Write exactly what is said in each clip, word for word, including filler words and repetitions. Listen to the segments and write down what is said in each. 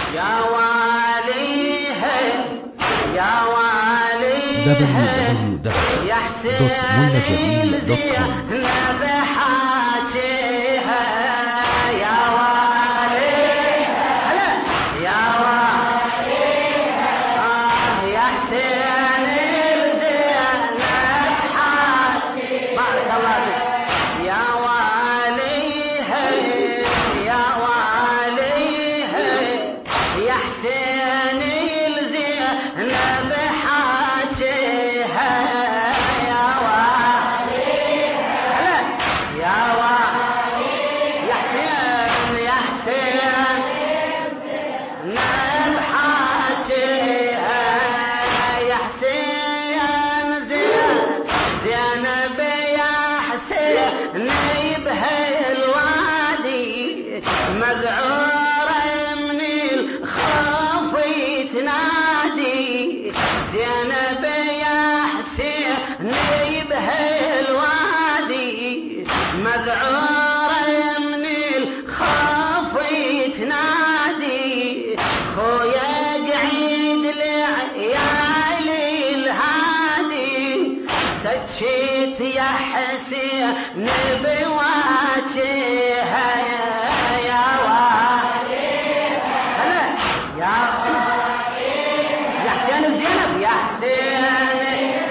يا واليها يا واليها دبليو دبليو دبليو دوت ملا جميل دوت كوم. بحاجيها يا واليها هلا يا واليها آه يا حسين الزينب حاجيها بارك الله فيك يا واليها يا واليها يا حسين الزينب حاجيها يا واليها هلا يا واليها يا حسين يا حسين نب حاجيها يا حسين زينب يا حسين نيبها الوادي مذعورة من الخوف تنادي زينب يا حسين نيبها الوادي مذعورة من الخوف تنادي خويا قعيد لعيالي الهادي سجيت يا حسين بواجهها يا واليها هلا يا واليها يا حسين زينب يا حسين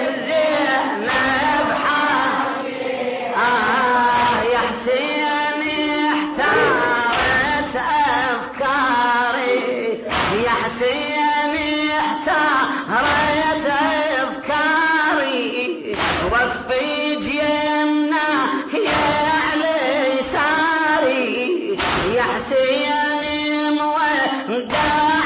زينب حاجيها آه يا حسين احتارت أفكاري يا حسين احتارت أفكاري وصفي جيمنا يا على يساري يا حسين مودع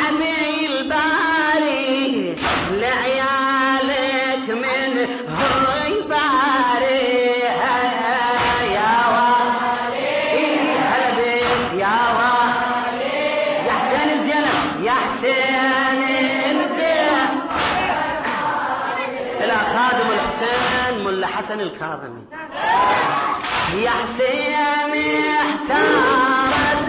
بالباري لعيالك من هو يباريها يا واليها هلا بيك يا واليها يا حسين الزينب يا حسين الزينب الى خادم الحسين ملا حسن الكاظمي يا حسين احتارت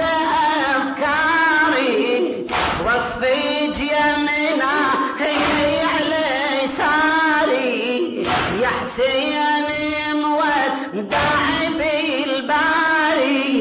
افكاري وصفي جيمنا هي على يساري يا حسين مودع بالباري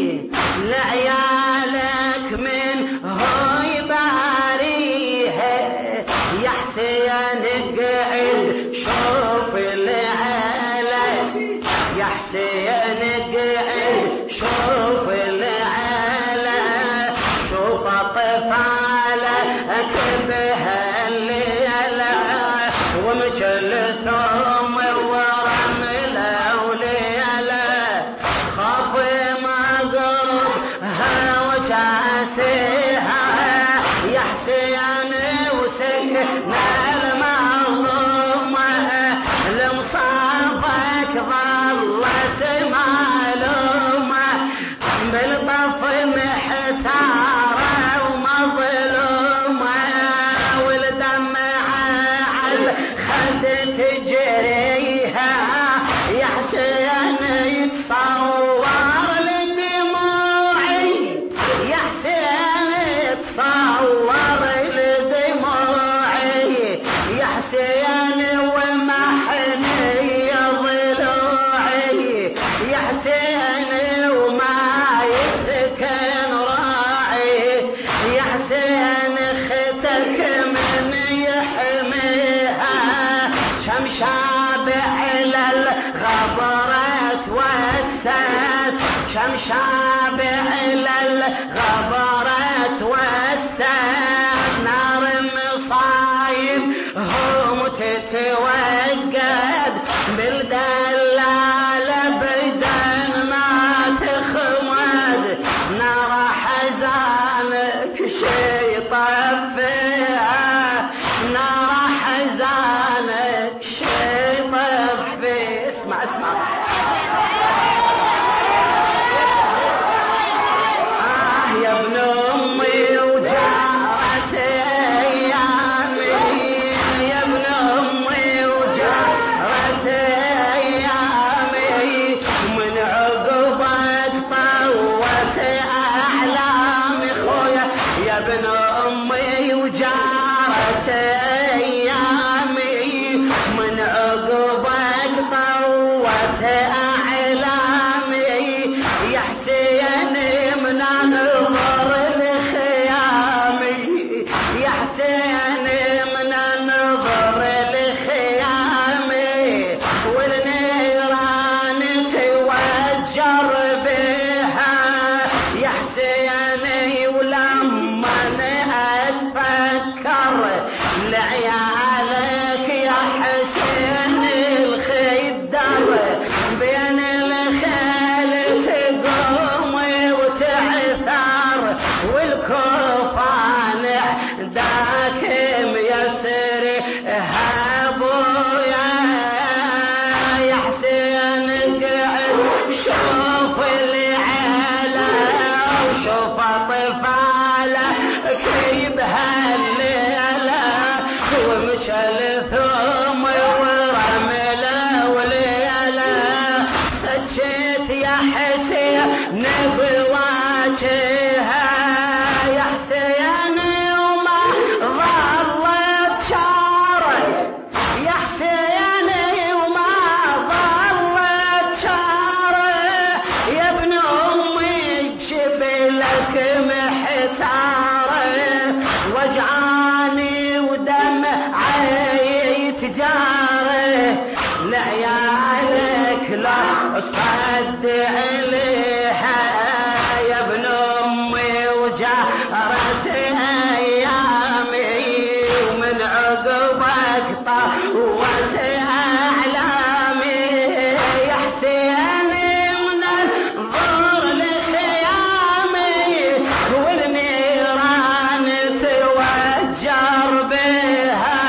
لعيالك من هو يباريها يا حسين قعد شوف العيلة يا حسين قعد شوف العيلة شوف طفالة بها الليلة ومشل ثوم ورملة وليلة خاف ما قربها وجاسيها يا حسين وسكنا المظلومة لمصابك ظلت معلومة بالطف محتارة ومظلومة والدمعة على الخد تجريها يا حسين يتصور لدموعي يا حسين يتصور لدموعي يا حسين ومحني ضلوعي يا حسين وما يسكن راعي يا حسين ختك من يحميها شمشابع للغبرة توسد شمشابع للغبرة توسد نار مصايب هم تتوقد بالدلالة بدن ما تخمد نار حزانك شي طفيها نار حزانك شي طفيها اسمع اسمع آه يا ابن أمي وجارت أيامي يا ابن أمي وجارت أيامي من عقبك طوت أحلامي خويا يا ابن أمي وجارت أيامي من عقبك طوت أعلامي يا حسين من نظر لخيامي يا حسين من نظر لخيامي والنيران توجر بها يا حسيني ولما اتفكر لعيالك يا حسين الخدر بين الخيل تقوم وتعثر والكوفان داك ميسر هابويا يا حسين قعد شوف العيلة وشوف طفالة كيب هالليلة ومشى الثوم ورملة وليلة سجيت يا حسين بواجهها يا حسين وما ظلت شارك يا حسين وما ظلت شارك يا ابن امي بشبلك محتاره وجعاني ودمعي تجاره لعيالك لا صد عليها يا ابن امي وجارت ايامي ومن عقبك طوت اعلامي يا حسين من انظر لخيامي والنيران توجر بها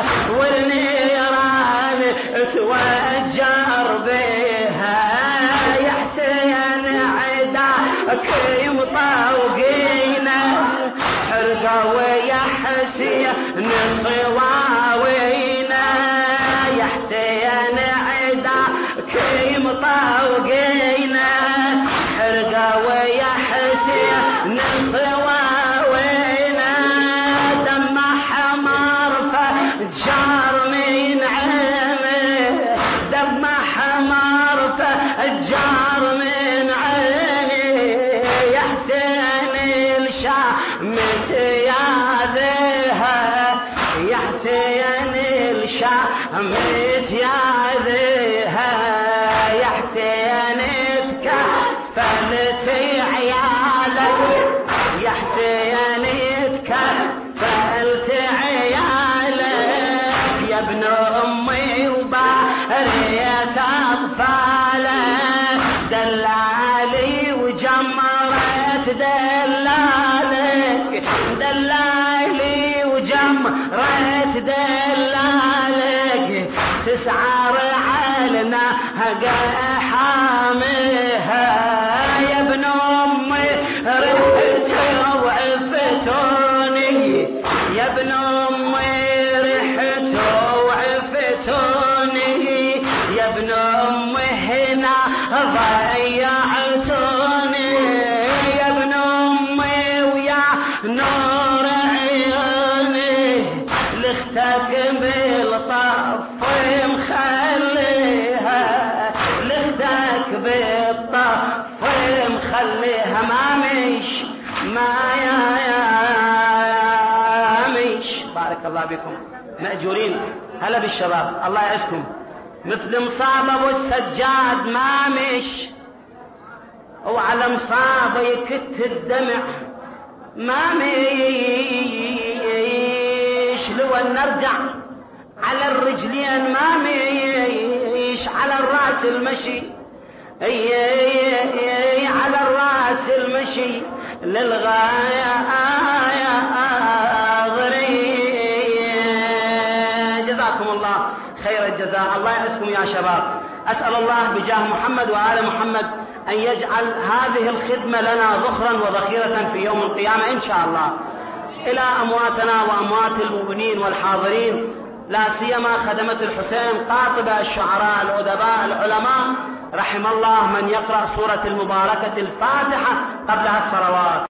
والنيران توجر بها يا حسين عداك مطوقينا حرقوا يا حسين صواوينا يا حسين عداك مطوقينا حرقوا يا حسين صواوينا دم حمار فجار من عينه دم حمار فجار من عيني يا حسين الشامت يا ذيها يا حسين الشامت يا ذيها يا حسين تكفلت عيالك يا حسين تكفلت عيالك يا ابن امي وباريت اطفالك دلالي وجمرت دلالك دلالي وجمرت دلالك تسعر علنا حاميها يا ابن امي رحت وعفتوني يا ابن امي رحت وعفتوني يا ابن امي هنا ضيعتوني يا ابن امي ويا نور عيوني لختك بالطف مخليها لختك بالطف مخليها ما مش ما يا يا مش بارك الله بكم مأجورين هلا بالشباب الله يعزكم مثل مصاب ابو السجاد ما مش وعلى مصابه يكت الدمع ما مش لو نرجع على الرجلين ما مش على الراس المشي اي اي على الراس المشي للغاية آية آغري جزاكم الله خير الجزاء الله يعزكم يا شباب أسأل الله بجاه محمد وآل محمد أن يجعل هذه الخدمة لنا ذخرا وذخيرة في يوم القيامة إن شاء الله إلى أمواتنا وأموات المؤمنين والحاضرين لا سيما خدمة الحسين قاطبة الشعراء الأدباء العلماء رحم الله من يقرأ سورة المباركة الفاتحة قبلها الصلوات.